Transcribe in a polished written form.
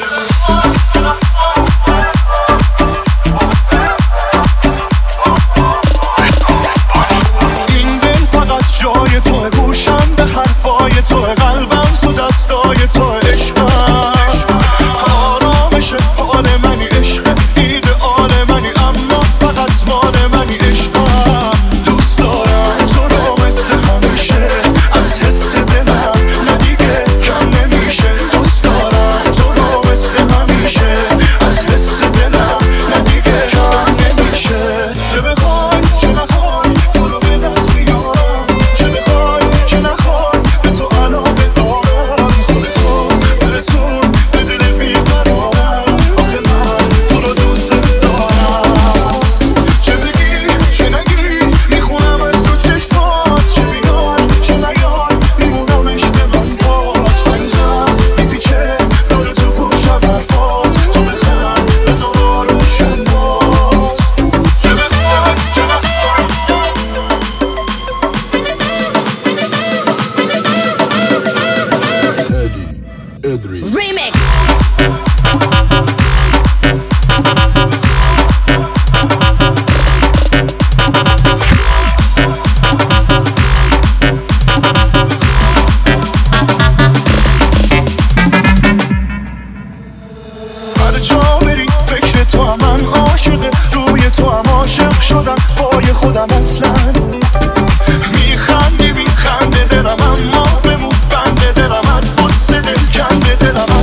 این دل فقط جای توه، گوشم به حرفای توه، قلبم تو دستای توه. عشقم آرامش حال منی، عشق ایدئال منی، اما فقط مال منی. عشقم دوست دارم تو رو مثل همیشه، از حس دلم نه دیگه کم نمیشه. دوست دارم تو رو مثل همیشه، از حس دلم نه دیگه کم نمیشه. چه بخوای چه نخوای تو رو به دست بیارم، چه بخوای چه نخوای به تو علاقه دارم. خودتو برسون به دل بیقرارم، آخه من تو رو دوست دارم. چه بگی چه نگی میخونم از تو چشمات، چه بیاد چه نیاد میمونم عشق من بات. هنوزم میپیچه داره تو گوشم حرفات، تو بخند بذار روشن باد. چه بخوای چه نخوای Eddie Edris. Remix. هر جا بری فکر تو هم، من عاشق روی تو هم، عاشق شدم پای خودم اصلا. میخندی میخنده دلم، اما بمون بنده دلم، از غصه دل کنده دلم.